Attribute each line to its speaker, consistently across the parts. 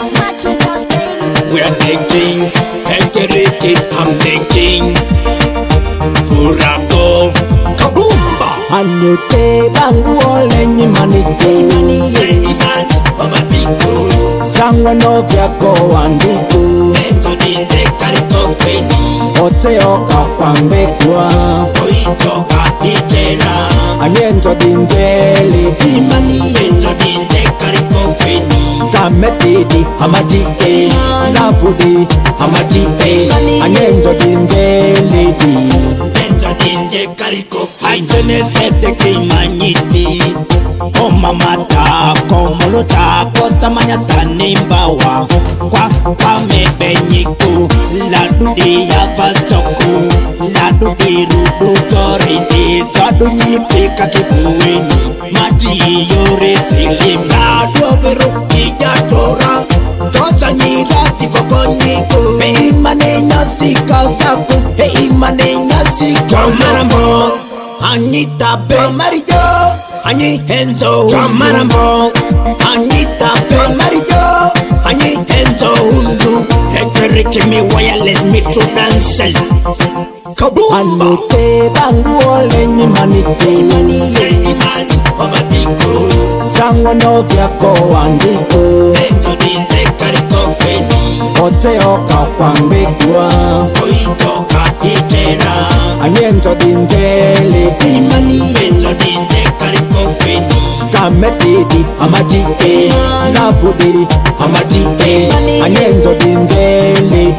Speaker 1: We're the king, Enteriki, I'm the king. Furago, Kabumba.
Speaker 2: Anyute bangu olenyi manike
Speaker 1: Imani, Baba Biko.
Speaker 2: Sangwa novya ko andiku
Speaker 1: Ento dinde kariko feni.
Speaker 2: Ote oka kwambekwa
Speaker 1: Oitoka itera.
Speaker 2: Anyenjo dinjeli
Speaker 1: Imani, ento dinde kariko feni.
Speaker 2: Kametidi hamadike Napudi hamadike Anyenjo dinjeli
Speaker 1: Ento dinde kariko feni. Aitene sete kimanyiti. Omamata komolota kosamanya tanimbawa kwa mebenyiku ladudi ya vasoku ladudi rudutoriti twadunyiplika kifuweni madi yore silim ladoveru ijatora tosanyira tikokoniku peimane nyasikasaku peimane nyasikasaku Anita Ben Marijo, Ani Henzo Marambo, Anita Ben Marijo, Ani Henzo Hundu, Ekerikimi wireless metro dancel. Kabumba.
Speaker 2: Anyute bangu olenyi manike
Speaker 1: Imani, Baba Biko,
Speaker 2: Sangwa novya ko andiku
Speaker 1: Ento dinde kariko feni,
Speaker 2: Ote oka kwambekwa
Speaker 1: Oitoka itera.
Speaker 2: Anyenjo dinjeli
Speaker 1: Imani, ento dinde kariko feni.
Speaker 2: Kametidi hamadike Napudi hamadike Anyenjo dinjeli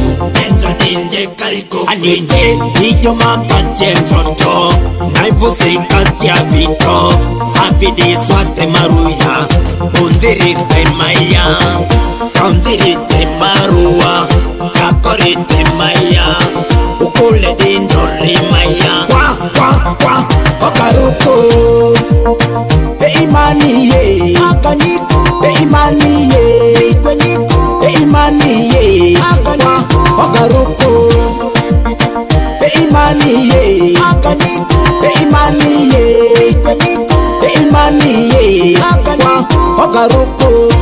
Speaker 1: Aninde hiyo makati entoto Naivusi kati ya vito Hafidi swate maruya Undirite maya Kaundirite marua Kakorite maya Ukule dindori maya Kwa Wakaruku
Speaker 2: Imani ye Akaniku Imani ye Ikwenyiku Imani ye Akaniku Wakaruku Imani ye Akaniku Imani ye Ikwenyiku Imani ye Akaniku Wakaruku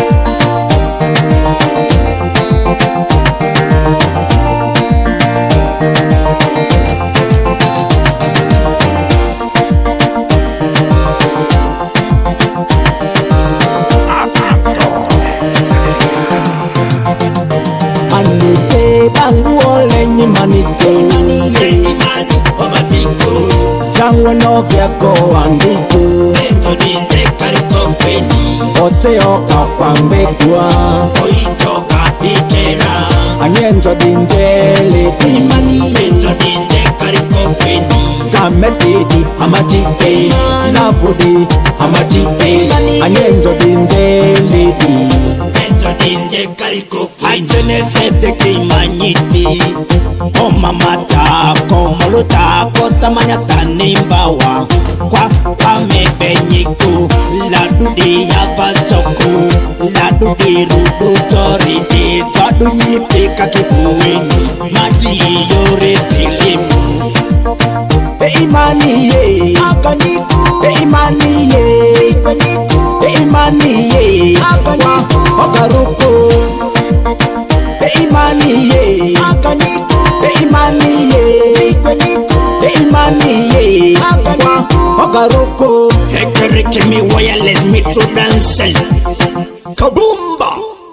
Speaker 2: Anyute bangu olenyi manike
Speaker 1: Imani, Baba Biko,
Speaker 2: Sangwa novya ko andiku
Speaker 1: Ento dinde kariko feni,
Speaker 2: Ote oka kwambekwa
Speaker 1: Oitoka itera.
Speaker 2: Anyenjo dinjeli
Speaker 1: Imani, ento dinde kariko feni.
Speaker 2: Kametidi hamadike Napudi hamadike Anyenjo dinjeli
Speaker 1: Ento dinde kariko feni. Aitene sete kimanyiti. Omamata komolota kosamanya tanimbawa kwa mebenyiku ladudi ya vasoku ladudi rudutoriti twadunyiplika kifuweni madi yore silimu.
Speaker 2: Imani ye Akaniku Imani ye Ikwenyiku Imani ye Akaniku Wakaruku Imani ye Akaniku Imani ye Ikwenyiku Imani ye Akaniku Wakaruku
Speaker 1: Ekerikimi wireless metro dancel. Kaboom.